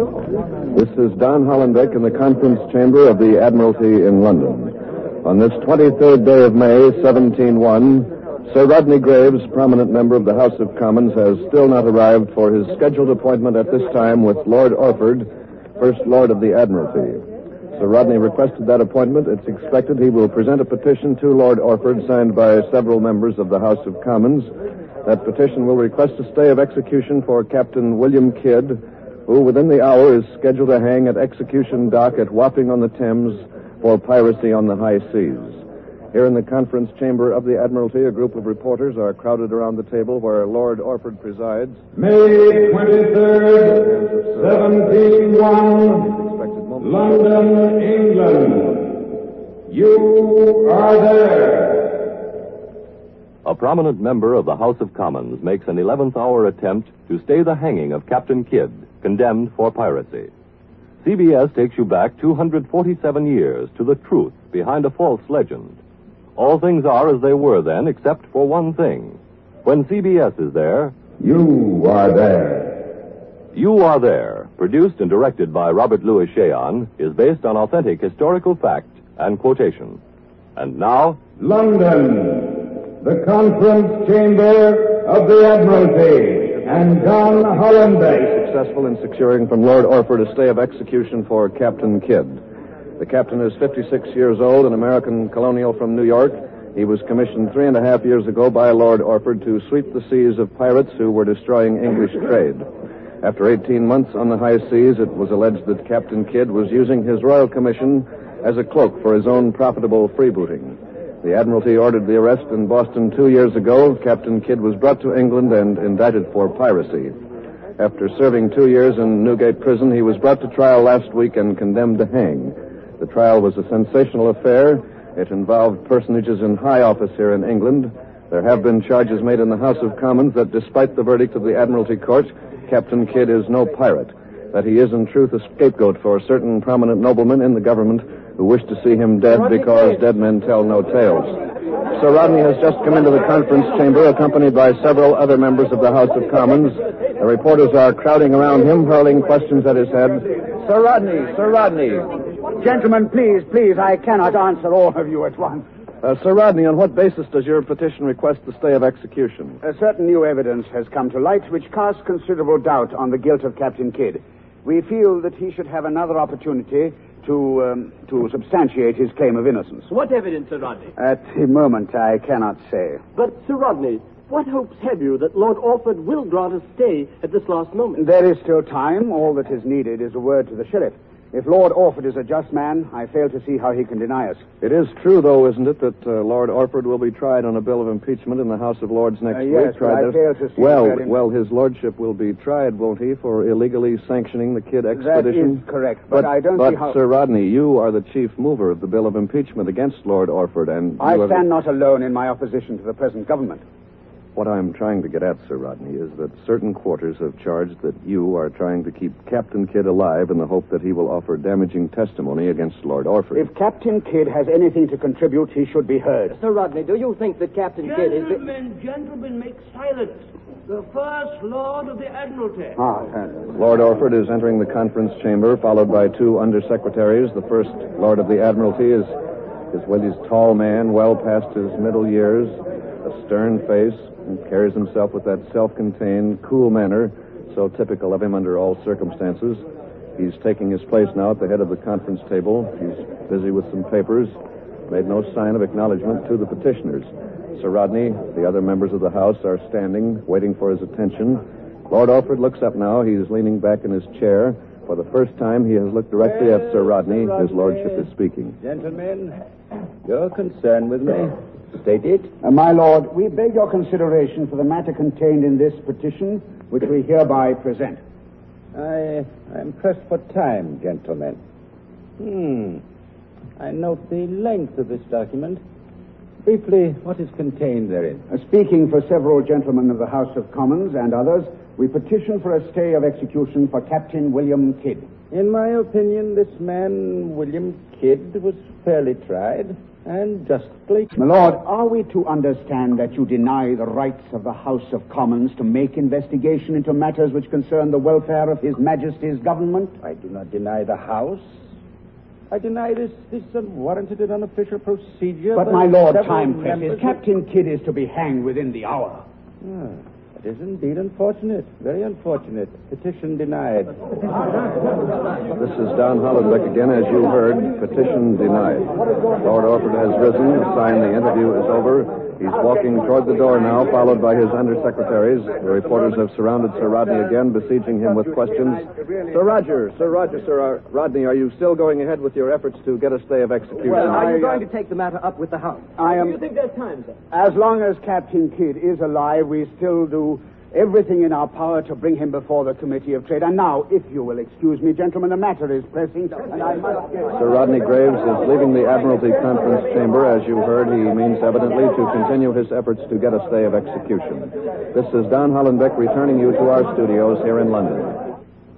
This is Don Hollenbeck in the conference chamber of the Admiralty in London. On this 23rd day of May, 1701, Sir Rodney Graves, prominent member of the House of Commons, has still not arrived for his scheduled appointment at this time with Lord Orford, First Lord of the Admiralty. Sir Rodney requested that appointment. It's expected he will present a petition to Lord Orford signed by several members of the House of Commons. That petition will request a stay of execution for Captain William Kidd, who within the hour is scheduled to hang at Execution Dock at Wapping-on-the-Thames for piracy on the high seas. Here in the conference chamber of the Admiralty, a group of reporters are crowded around the table where Lord Orford presides. May 23rd, 1701, London, England. You are there. A prominent member of the House of Commons makes an 11th hour attempt to stay the hanging of Captain Kidd, condemned for piracy. CBS takes you back 247 years to the truth behind a false legend. All things are as they were then, except for one thing. When CBS is there... You are there. You Are There, produced and directed by Robert Louis Cheon, is based on authentic historical fact and quotation. And now... London, the conference chamber of the Admiralty, and Don Hollenbeck. Successful in securing from Lord Orford a stay of execution for Captain Kidd. The captain is 56 years old, an American colonial from New York. He was commissioned 3.5 years ago by Lord Orford to sweep the seas of pirates who were destroying English trade. After 18 months on the high seas, it was alleged that Captain Kidd was using his royal commission as a cloak for his own profitable freebooting. The Admiralty ordered the arrest in Boston 2 years ago. Captain Kidd was brought to England and indicted for piracy. After serving 2 years in Newgate Prison, he was brought to trial last week and condemned to hang. The trial was a sensational affair. It involved personages in high office here in England. There have been charges made in the House of Commons that despite the verdict of the Admiralty Court, Captain Kidd is no pirate, that he is in truth a scapegoat for certain prominent noblemen in the government who wish to see him dead because dead men tell no tales. Sir Rodney has just come into the conference chamber accompanied by several other members of the House of Commons. The reporters are crowding around him, hurling questions at his head. Sir Rodney. Gentlemen, please, I cannot answer all of you at once. Sir Rodney, on what basis does your petition request the stay of execution? Certain new evidence has come to light which casts considerable doubt on the guilt of Captain Kidd. We feel that he should have another opportunity to substantiate his claim of innocence. What evidence, Sir Rodney? At the moment, I cannot say. But, Sir Rodney, what hopes have you that Lord Orford will grant a stay at this last moment? There is still time. All that is needed is a word to the sheriff. If Lord Orford is a just man, I fail to see how he can deny us. It is true, though, isn't it, that Lord Orford will be tried on a bill of impeachment in the House of Lords next week? Yes, but I fail to see Well, his lordship will be tried, won't he, for illegally sanctioning the Kidd expedition? That is correct, but I don't see how... But, Sir Rodney, you are the chief mover of the bill of impeachment against Lord Orford, and... I stand not alone in my opposition to the present government. What I'm trying to get at, Sir Rodney, is that certain quarters have charged that you are trying to keep Captain Kidd alive in the hope that he will offer damaging testimony against Lord Orford. If Captain Kidd has anything to contribute, he should be heard. Sir Rodney, do you think that Captain Kidd is... Gentlemen, make silence. The First Lord of the Admiralty. Lord Orford is entering the conference chamber, followed by two undersecretaries. The First Lord of the Admiralty is a tall man, well past his middle years, a stern face, and carries himself with that self-contained, cool manner so typical of him under all circumstances. He's taking his place now at the head of the conference table. He's busy with some papers, made no sign of acknowledgement to the petitioners. Sir Rodney, the other members of the House are standing, waiting for his attention. Lord Orford looks up now. He's leaning back in his chair. For the first time, he has looked directly at Sir Rodney. His lordship is speaking. Gentlemen, your concern with me. State it. My lord, we beg your consideration for the matter contained in this petition, which we hereby present. I am pressed for time, gentlemen. I note the length of this document. Briefly, what is contained therein? Speaking for several gentlemen of the House of Commons and others, we petition for a stay of execution for Captain William Kidd. In my opinion, this man, William Kidd, was fairly tried. and justly. My lord, are we to understand that you deny the rights of the House of Commons to make investigation into matters which concern the welfare of His Majesty's government? I do not deny the House. I deny this unwarranted and unofficial procedure. But my lord, time presses. Captain Kidd is to be hanged within the hour. It is indeed unfortunate. Very unfortunate. Petition denied. This is Don Hollenbeck again, as you heard. Petition denied. Lord Orford has risen. The sign the interview is over. He's walking toward the door now, followed by his undersecretaries. The reporters have surrounded Sir Rodney again, besieging him with questions. Sir Rodney, are you still going ahead with your efforts to get a stay of execution? Well, are you going to take the matter up with the House? Do you think there's time, sir? As long as Captain Kidd is alive, we still do everything in our power to bring him before the Committee of Trade. And now, if you will excuse me, gentlemen, the matter is pressing, and I must get... Sir Rodney Graves is leaving the Admiralty Conference Chamber. As you heard, he means evidently to continue his efforts to get a stay of execution. This is Don Hollenbeck returning you to our studios here in London.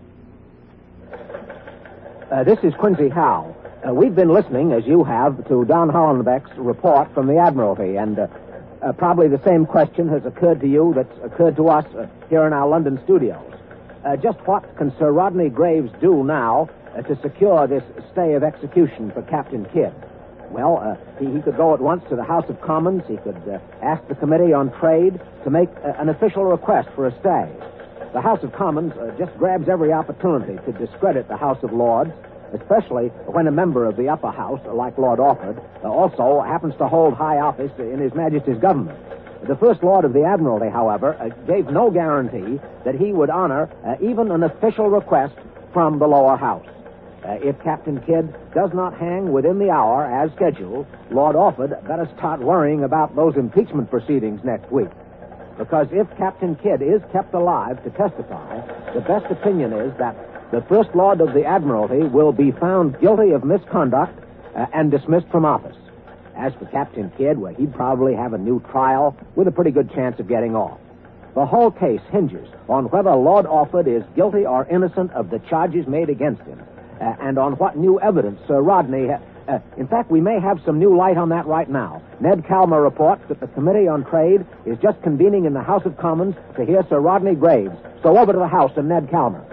This is Quincy Howe. We've been listening, as you have, to Don Hollenbeck's report from the Admiralty, and probably the same question has occurred to you that's occurred to us here in our London studios. Just what can Sir Rodney Graves do now to secure this stay of execution for Captain Kidd? Well, he could go at once to the House of Commons. He could ask the Committee on Trade to make an official request for a stay. The House of Commons just grabs every opportunity to discredit the House of Lords, especially when a member of the upper house, like Lord Orford, also happens to hold high office in His Majesty's government. The First Lord of the Admiralty, however, gave no guarantee that he would honor even an official request from the lower house. If Captain Kidd does not hang within the hour as scheduled, Lord Orford better start worrying about those impeachment proceedings next week. Because if Captain Kidd is kept alive to testify, the best opinion is that the First Lord of the Admiralty will be found guilty of misconduct and dismissed from office. As for Captain Kidd, well, he'd probably have a new trial with a pretty good chance of getting off. The whole case hinges on whether Lord Orford is guilty or innocent of the charges made against him, and on what new evidence Sir Rodney... in fact, we may have some new light on that right now. Ned Calmer reports that the Committee on Trade is just convening in the House of Commons to hear Sir Rodney Graves. So over to the House and Ned Calmer.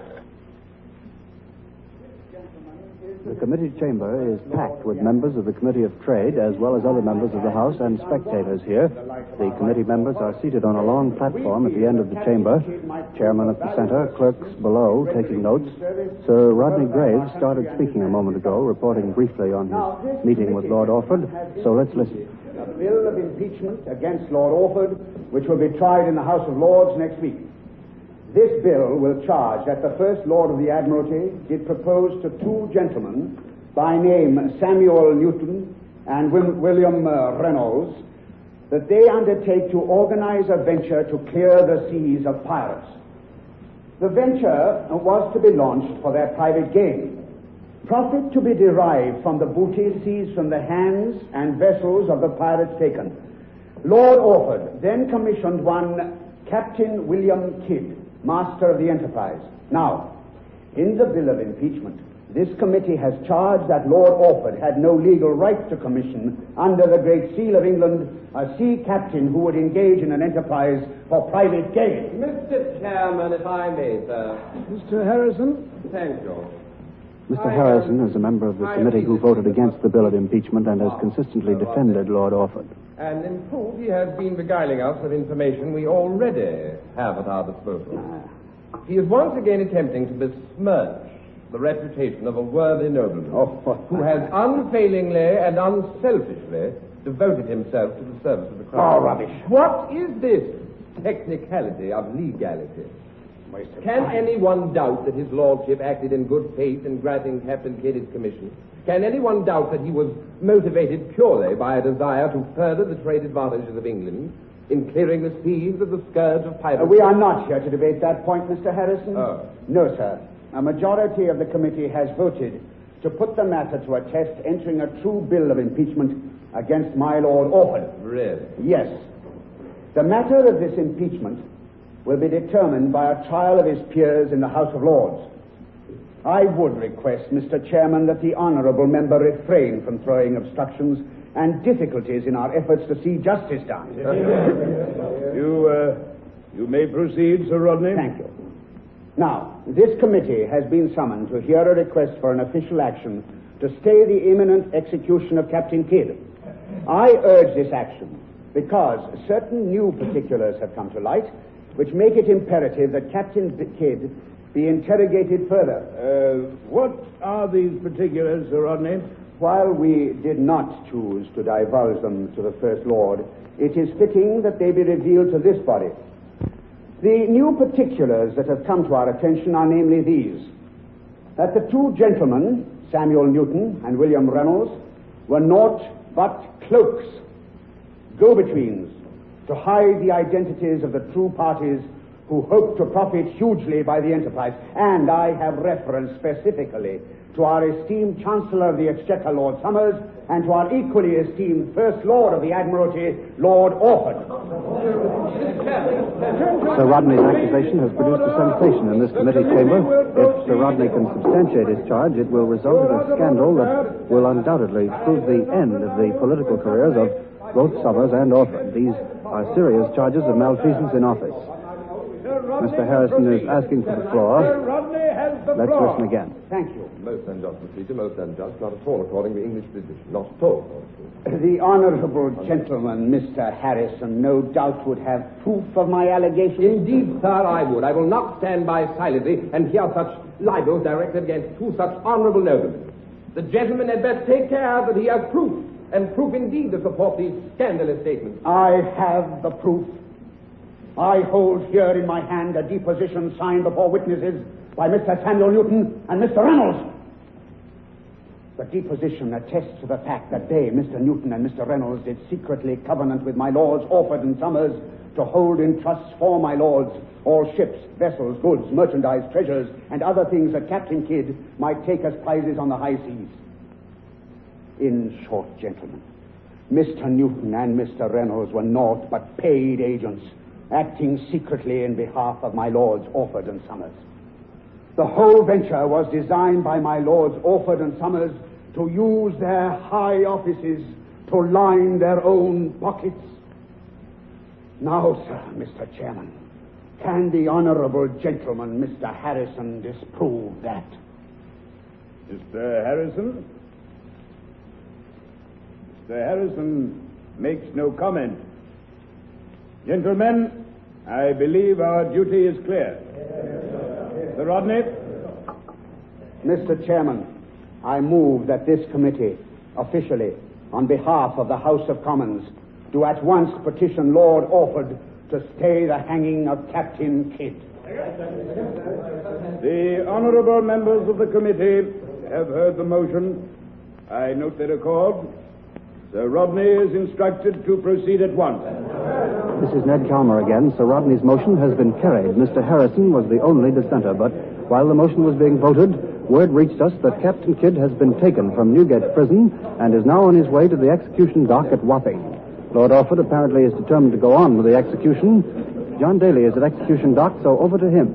The committee chamber is packed with members of the Committee of Trade, as well as other members of the House and spectators here. The committee members are seated on a long platform at the end of the chamber. Chairman at the center, clerks below taking notes. Sir Rodney Graves started speaking a moment ago, reporting briefly on his meeting with Lord Orford. So let's listen. A bill of impeachment against Lord Orford, which will be tried in the House of Lords next week. This bill will charge that the First Lord of the Admiralty did propose to two gentlemen by name Samuel Newton and William Reynolds that they undertake to organize a venture to clear the seas of pirates. The venture was to be launched for their private gain, profit to be derived from the booty seized from the hands and vessels of the pirates taken. Lord Orford then commissioned one Captain William Kidd, master of the enterprise. Now, in the bill of impeachment, this committee has charged that Lord Orford had no legal right to commission under the Great Seal of England a sea captain who would engage in an enterprise for private gain. Mr. Chairman, if I may, sir. Mr. Harrison? Thank you. Mr. Harrison is a member of the committee who voted against the bill of impeachment and has consistently defended Lord Orford. And in proof, he has been beguiling us with information we already have at our disposal. He is once again attempting to besmirch the reputation of a worthy nobleman who has unfailingly and unselfishly devoted himself to the service of the crown. Oh, rubbish. What is this technicality of legality? Can anyone doubt that his lordship acted in good faith in granting Captain Kidd his commission? Can anyone doubt that he was motivated purely by a desire to further the trade advantages of England in clearing the seas of the scourge of piracy? We are not here to debate that point, Mr. Harrison. Oh. No, sir. A majority of the committee has voted to put the matter to a test, entering a true bill of impeachment against my Lord Orford. Really? Yes. The matter of this impeachment will be determined by a trial of his peers in the House of Lords. I would request, Mr. Chairman, that the honourable member refrain from throwing obstructions and difficulties in our efforts to see justice done. You may proceed, Sir Rodney. Thank you. Now, this committee has been summoned to hear a request for an official action to stay the imminent execution of Captain Kidd. I urge this action because certain new particulars have come to light which make it imperative that Captain Kidd be interrogated further. What are these particulars, Sir Rodney? While we did not choose to divulge them to the First Lord, it is fitting that they be revealed to this body. The new particulars that have come to our attention are namely these: that the two gentlemen, Samuel Newton and William Reynolds, were naught but cloaks, go-betweens, to hide the identities of the true parties who hope to profit hugely by the enterprise. And I have reference specifically to our esteemed Chancellor of the Exchequer, Lord Somers, and to our equally esteemed First Lord of the Admiralty, Lord Orford. Sir Rodney's accusation has produced a sensation in this committee chamber. If Sir Rodney can substantiate his charge, it will result in a scandal that will undoubtedly prove the end of the political careers of both Somers and Orford. These are serious charges of malfeasance in office. Mr. Harrison is asking for the floor. Let's listen again. Thank you. Most unjust, Mr. Speaker, most unjust. Not at all according to the English tradition. Not at all. The honorable gentleman, Mr. Harrison, no doubt would have proof of my allegations. Indeed, sir, I would. I will not stand by silently and hear such libels directed against two such honorable noblemen. The gentleman had best take care that he has proof, and proof indeed to support these scandalous statements. I have the proof. I hold here in my hand a deposition signed before witnesses by Mr. Samuel Newton and Mr. Reynolds. The deposition attests to the fact that they, Mr. Newton and Mr. Reynolds, did secretly covenant with my lords Orford and Somers to hold in trust for my lords all ships, vessels, goods, merchandise, treasures, and other things that Captain Kidd might take as prizes on the high seas. In short, gentlemen, Mr. Newton and Mr. Reynolds were naught but paid agents, acting secretly in behalf of my lords Orford and Somers. The whole venture was designed by my lords Orford and Somers to use their high offices to line their own pockets. Now, sir, Mr. Chairman, can the honorable gentleman, Mr. Harrison, disprove that? Mr. Harrison? Mr. Harrison makes no comment. Gentlemen, I believe our duty is clear. Sir Rodney? Mr. Chairman, I move that this committee, officially, on behalf of the House of Commons, do at once petition Lord Orford to stay the hanging of Captain Kidd. The honorable members of the committee have heard the motion. I note their accord. Sir Rodney is instructed to proceed at once. This is Ned Chalmer again. Sir Rodney's motion has been carried. Mr. Harrison was the only dissenter, but while the motion was being voted, word reached us that Captain Kidd has been taken from Newgate Prison and is now on his way to the execution dock at Wapping. Lord Orford apparently is determined to go on with the execution. John Daly is at execution dock, so over to him.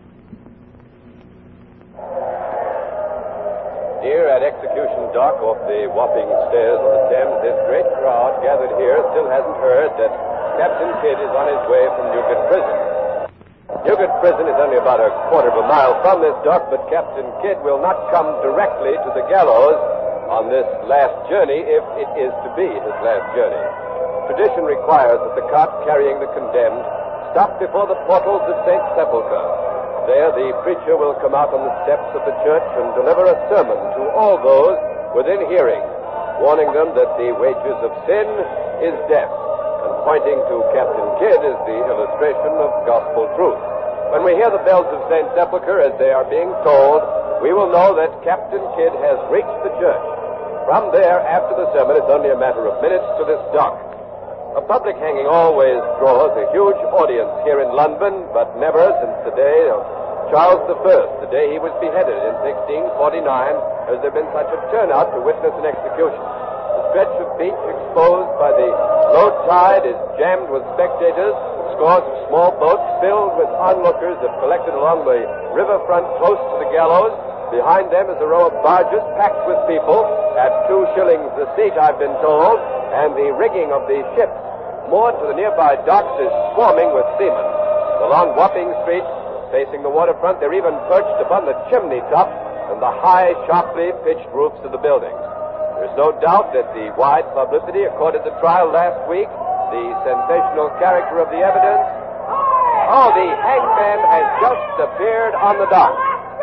Here at execution dock off the Wapping stairs on the Thames, this great crowd gathered here still hasn't heard that Captain Kidd is on his way from Newgate Prison. Newgate Prison is only about a quarter of a mile from this dock, but Captain Kidd will not come directly to the gallows on this last journey, if it is to be his last journey. Tradition requires that the cart carrying the condemned stop before the portals of St. Sepulchre. There the preacher will come out on the steps of the church and deliver a sermon to all those within hearing, warning them that the wages of sin is death, and pointing to Captain Kidd as the illustration of gospel truth. When we hear the bells of St. Sepulchre as they are being tolled, we will know that Captain Kidd has reached the church. From there, after the sermon, it's only a matter of minutes to this dock. A public hanging always draws a huge audience here in London, but never since the day of Charles I, the day he was beheaded in 1649, has there been such a turnout to witness an execution. The stretch of beach exposed by the low tide is jammed with spectators. Scores of small boats filled with onlookers have collected along the riverfront close to the gallows. Behind them is a row of barges packed with people. at 2 shillings the seat, I've been told, and the rigging of the ships moored to the nearby docks is swarming with seamen. Along Wapping Street, facing the waterfront, they're even perched upon the chimney top and the high, sharply pitched roofs of the buildings. There's no doubt that the wide publicity accorded the trial last week, the sensational character of the evidence. Oh, the hangman has just appeared on the dock.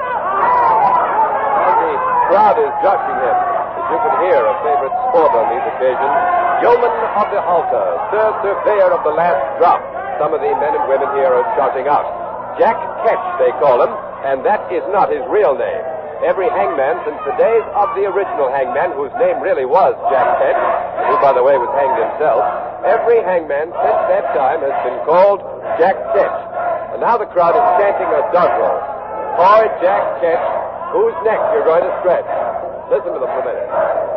And the crowd is joshing him. As you can hear, a favorite sport on these occasions. Yeoman of the halter, third surveyor of the last drop. Some of the men and women here are shouting out. Jack Ketch, they call him, and that is not his real name. Every hangman since the days of the original hangman, whose name really was Jack Ketch, who, by the way, was hanged himself, every hangman since that time has been called Jack Ketch. And now the crowd is chanting a doggerel. Poor Jack Ketch, whose neck you're going to stretch. Listen to them for a minute.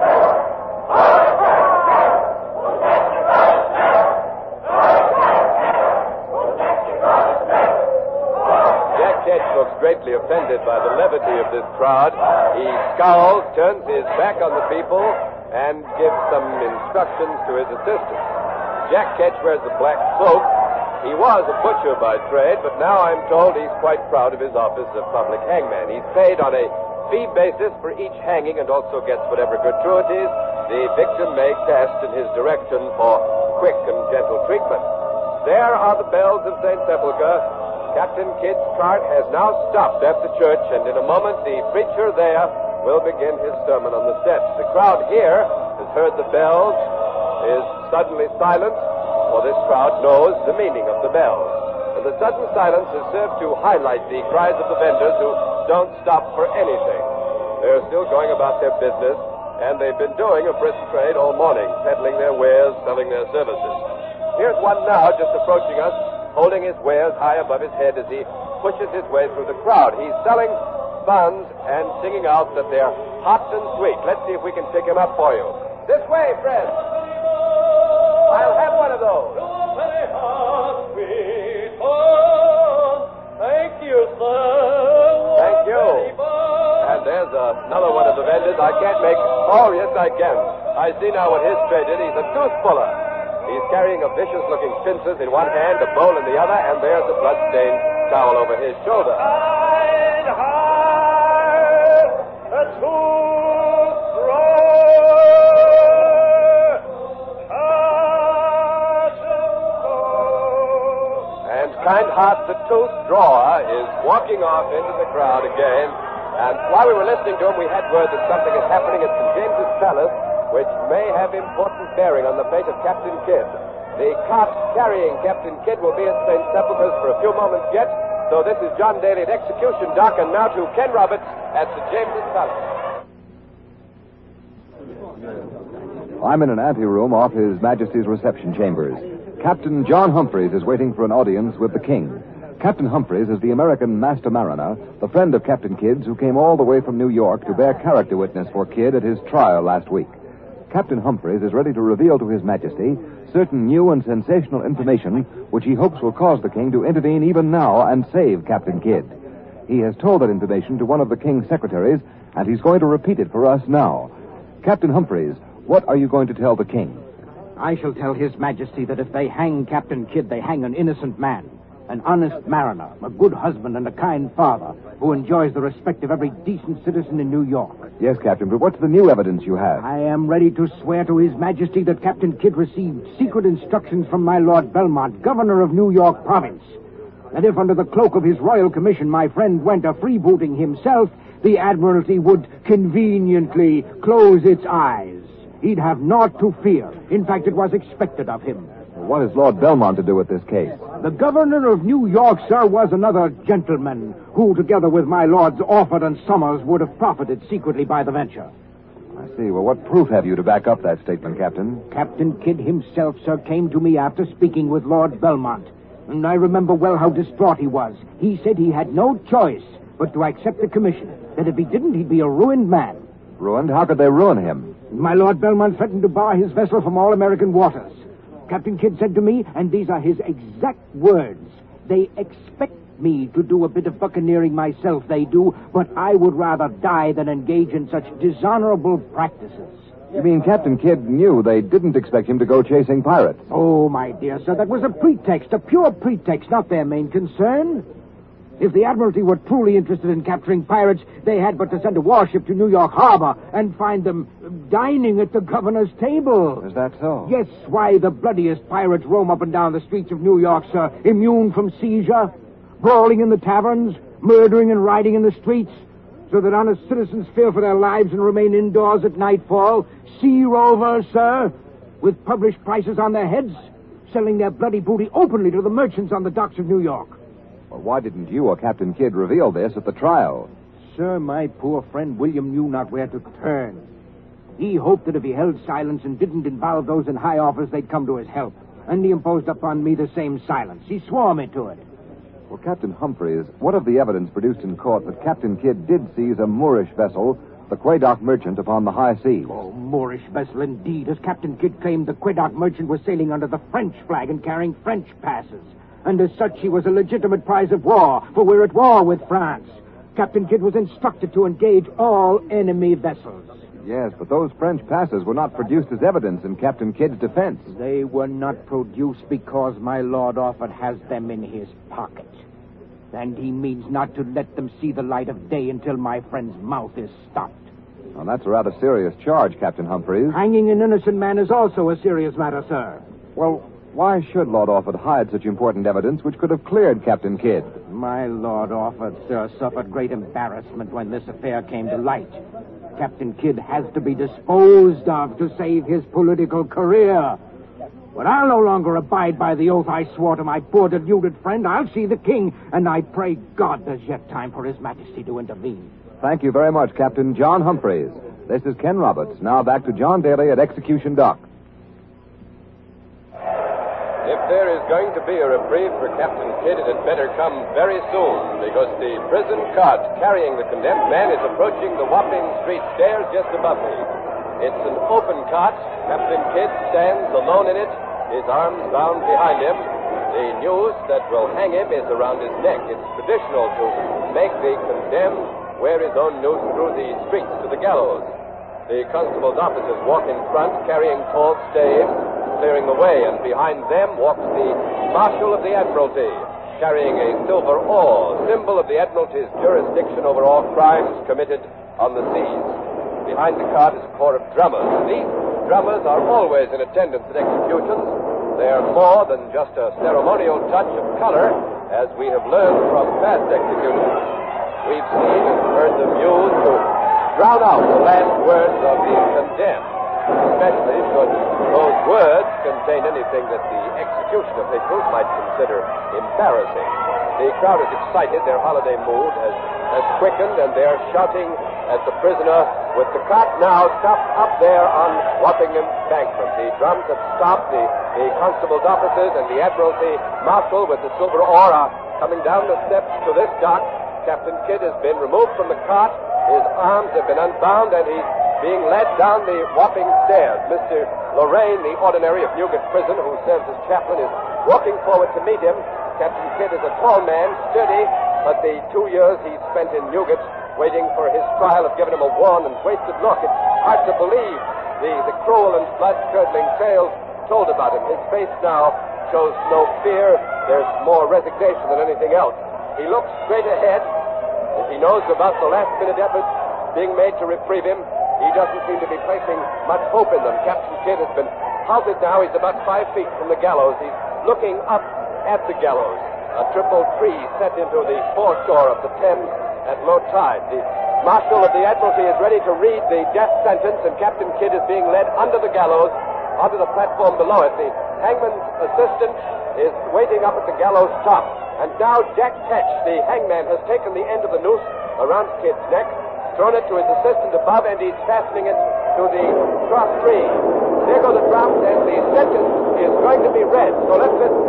Looks greatly offended by the levity of this crowd. He scowls, turns his back on the people, and gives some instructions to his assistant. Jack Ketch wears a black cloak. He was a butcher by trade, but now I'm told he's quite proud of his office of public hangman. He's paid on a fee basis for each hanging and also gets whatever gratuities the victim may cast in his direction for quick and gentle treatment. There are the bells of St. Sepulchre. Captain Kidd's cart has now stopped at the church, and in a moment the preacher there will begin his sermon on the steps. The crowd here has heard the bells, is suddenly silent, for this crowd knows the meaning of the bells. And the sudden silence has served to highlight the cries of the vendors who don't stop for anything. They're still going about their business, and they've been doing a brisk trade all morning, peddling their wares, selling their services. Here's one now just approaching us, holding his wares high above his head as he pushes his way through the crowd. He's selling buns and singing out that they're hot and sweet. Let's see if we can pick him up for you. This way, friend. I'll have one of those. Very hot, sweet buns. Thank you, sir. Thank you. And there's another one of the vendors. I can't make... Oh, yes, I can. I see now what his trade is. He's a tooth puller. He's carrying a vicious-looking pincers in one hand, a bowl in the other, and there's a blood-stained towel over his shoulder. Hide, a tooth And Kind Heart the tooth drawer is walking off into the crowd again. And while we were listening to him, we had word that something is happening at St. James's Palace, which may have important bearing on the fate of Captain Kidd. The cart carrying Captain Kidd will be at St. Sepulchre's for a few moments yet. So this is John Daly at Execution Dock, and now to Ken Roberts at St. James's Palace. I'm in an anteroom off His Majesty's reception chambers. Captain John Humphreys is waiting for an audience with the King. Captain Humphreys is the American master mariner, the friend of Captain Kidd's, who came all the way from New York to bear character witness for Kidd at his trial last week. Captain Humphreys is ready to reveal to His Majesty certain new and sensational information which he hopes will cause the King to intervene even now and save Captain Kidd. He has told that information to one of the King's secretaries, and he's going to repeat it for us now. Captain Humphreys, what are you going to tell the King? I shall tell His Majesty that if they hang Captain Kidd, they hang an innocent man, an honest mariner, a good husband, and a kind father who enjoys the respect of every decent citizen in New York. Yes, Captain, but what's the new evidence you have? I am ready to swear to His Majesty that Captain Kidd received secret instructions from my Lord Belmont, governor of New York Province, that if under the cloak of his royal commission my friend went a freebooting himself, the Admiralty would conveniently close its eyes. He'd have naught to fear. In fact, it was expected of him. What has Lord Belmont to do with this case? The governor of New York, sir, was another gentleman who, together with my lords Orford and Somers, would have profited secretly by the venture. I see. Well, what proof have you to back up that statement, Captain? Captain Kidd himself, sir, came to me after speaking with Lord Belmont. And I remember well how distraught he was. He said he had no choice but to accept the commission. That if he didn't, he'd be a ruined man. Ruined? How could they ruin him? My Lord Belmont threatened to bar his vessel from all American waters. Captain Kidd said to me, and these are his exact words, they expect me to do a bit of buccaneering myself, they do, but I would rather die than engage in such dishonorable practices. You mean Captain Kidd knew they didn't expect him to go chasing pirates? Oh, my dear sir, that was a pretext, a pure pretext, not their main concern. If the Admiralty were truly interested in capturing pirates, they had but to send a warship to New York Harbor and find them dining at the governor's table. Is that so? Yes, why, the bloodiest pirates roam up and down the streets of New York, sir, immune from seizure, brawling in the taverns, murdering and rioting in the streets, so that honest citizens fear for their lives and remain indoors at nightfall. Sea rovers, sir, with published prices on their heads, selling their bloody booty openly to the merchants on the docks of New York. Well, why didn't you or Captain Kidd reveal this at the trial? Sir, my poor friend William knew not where to turn. He hoped that if he held silence and didn't involve those in high office, they'd come to his help. And he imposed upon me the same silence. He swore me to it. Well, Captain Humphreys, what of the evidence produced in court that Captain Kidd did seize a Moorish vessel, the Quedagh Merchant, upon the high seas? Oh, Moorish vessel indeed. As Captain Kidd claimed, the Quedagh Merchant was sailing under the French flag and carrying French passes. And as such, he was a legitimate prize of war, for we're at war with France. Captain Kidd was instructed to engage all enemy vessels. Yes, but those French passes were not produced as evidence in Captain Kidd's defense. They were not produced because my Lord Orford has them in his pocket. And he means not to let them see the light of day until my friend's mouth is stopped. Well, that's a rather serious charge, Captain Humphreys. Hanging an innocent man is also a serious matter, sir. Well, why should Lord Orford hide such important evidence which could have cleared Captain Kidd? My Lord Orford, sir, suffered great embarrassment when this affair came to light. Captain Kidd has to be disposed of to save his political career. But I'll no longer abide by the oath I swore to my poor deluded friend. I'll see the king, and I pray God there's yet time for His Majesty to intervene. Thank you very much, Captain John Humphreys. This is Ken Roberts. Now back to John Daly at Execution Dock. If there is going to be a reprieve for Captain Kidd, it had better come very soon, because the prison cart carrying the condemned man is approaching the Wapping Street stairs just above me. It's an open cart. Captain Kidd stands alone in it, his arms bound behind him. The noose that will hang him is around his neck. It's traditional to make the condemned wear his own noose through the streets to the gallows. The constable's officers walk in front, carrying tall staves, clearing the way, and behind them walks the Marshal of the Admiralty, carrying a silver oar, symbol of the Admiralty's jurisdiction over all crimes committed on the seas. Behind the cart is a corps of drummers. These drummers are always in attendance at executions. They are more than just a ceremonial touch of color, as we have learned from past executions. We've seen and heard them used to drown out the last words of the condemned, especially should those words contain anything that the execution officials might consider embarrassing. The crowd is excited. Their holiday mood has quickened, and they are shouting at the prisoner with the cart now stopped up there on Wapping Embankment. The drums have stopped. The constable's officers and the Admiralty Marshal with the silver oar are coming down the steps to this dock. Captain Kidd has been removed from the cart. His arms have been unbound, and he's being led down the Wapping stairs. Mr. Lorraine, the ordinary of Newgate Prison, who serves as chaplain, is walking forward to meet him. Captain Kidd is a tall man, sturdy, but the 2 years he spent in Newgate waiting for his trial have given him a worn and wasted look. It's hard to believe the cruel and blood-curdling tales told about him. His face now shows no fear. There's more resignation than anything else. He looks straight ahead. He knows about the last-minute efforts being made to reprieve him. He doesn't seem to be placing much hope in them. Captain Kidd has been halted now. He's about 5 feet from the gallows. He's looking up at the gallows. A triple tree set into the foreshore of the Thames at low tide. The Marshal of the Admiralty is ready to read the death sentence, and Captain Kidd is being led under the gallows onto the platform below it. The hangman's assistant is waiting up at the gallows top. And now Jack Ketch, the hangman, has taken the end of the noose around Kidd's neck, thrown it to his assistant above, and he's fastening it to the cross tree. There go the drums, and the sentence is going to be read. So let's listen.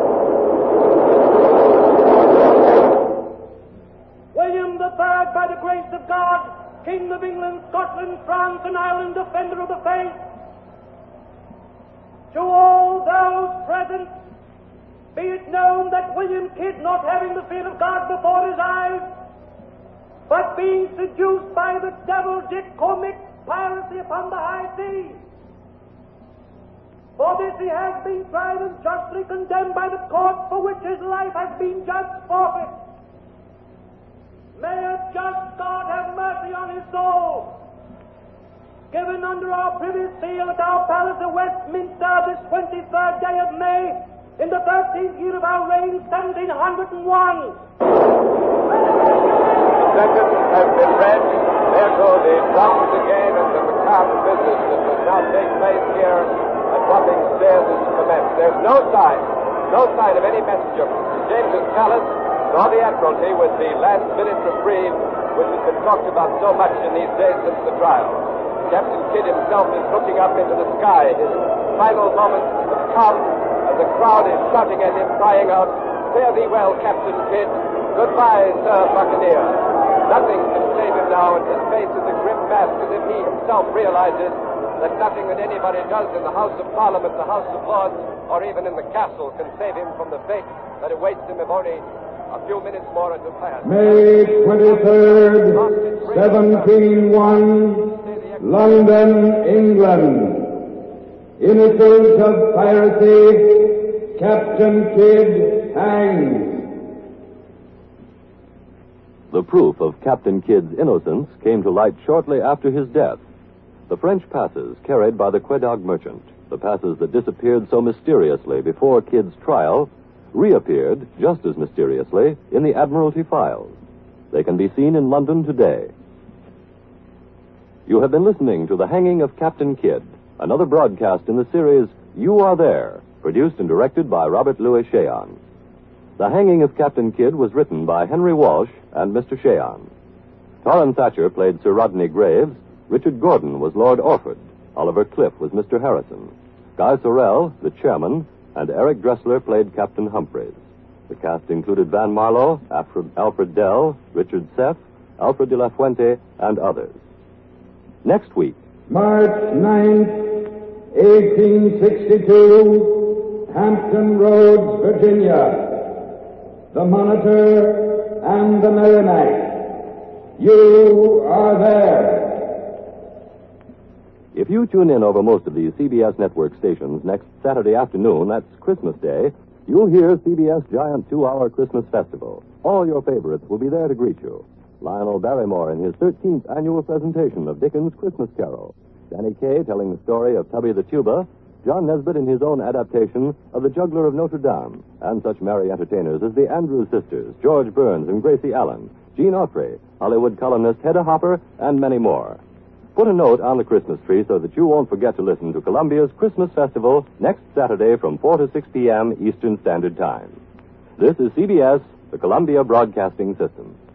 William III, by the grace of God, King of England, Scotland, France, and Ireland, defender of the faith, to all those present Be it known that William Kidd, not having the fear of God before his eyes, but being seduced by the devil, did commit piracy upon the high seas. For this he has been tried and justly condemned by the court, for which his life has been judged forfeit. May a just God have mercy on his soul. Given under our privy seal at our palace of Westminster this 23rd day of May, in the 13th year of our reign, 1701. Seconds have been read. There go the drums again, and the macabre business that must now take place here at Wapping Stairs is commenced. There's no sign of any messenger from St. James's Palace, nor the Admiralty with the last-minute reprieve which has been talked about so much in these days since the trial. Captain Kidd himself is looking up into the sky. His final moments have come, and the crowd is shouting at him, crying out, "Fare thee well, Captain Kidd. Goodbye, Sir Buccaneer." Nothing can save him now, and his face is a grim mask, as if he himself realizes that nothing that anybody does in the House of Parliament, the House of Lords, or even in the castle can save him from the fate that awaits him if only a few minutes more at the pass. May 23rd, 1701, London, England. Innocent of piracy, Captain Kidd hanged. The proof of Captain Kidd's innocence came to light shortly after his death. The French passes carried by the Quedagh merchant, the passes that disappeared so mysteriously before Kidd's trial, reappeared just as mysteriously in the Admiralty files. They can be seen in London today. You have been listening to The Hanging of Captain Kidd, another broadcast in the series You Are There, produced and directed by Robert Louis Cheon. The Hanging of Captain Kidd was written by Henry Walsh and Mr. Cheon. Torrin Thatcher played Sir Rodney Graves, Richard Gordon was Lord Orford, Oliver Cliff was Mr. Harrison, Guy Sorel, the chairman, and Eric Dressler played Captain Humphreys. The cast included Van Marlowe, Alfred Dell, Richard Seff, Alfred de la Fuente, and others. Next week, March 9th, 1862, Hampton Roads, Virginia. The Monitor and the Merrimack. You are there. If you tune in over most of these CBS network stations next Saturday afternoon, that's Christmas Day, you'll hear CBS Giant 2-Hour Christmas Festival. All your favorites will be there to greet you. Lionel Barrymore in his 13th annual presentation of Dickens' Christmas Carol. Danny Kaye telling the story of Tubby the Tuba. John Nesbitt in his own adaptation of The Juggler of Notre Dame, and such merry entertainers as the Andrews Sisters, George Burns and Gracie Allen, Gene Autry, Hollywood columnist Hedda Hopper, and many more. Put a note on the Christmas tree so that you won't forget to listen to Columbia's Christmas Festival next Saturday from 4 to 6 p.m. Eastern Standard Time. This is CBS, the Columbia Broadcasting System.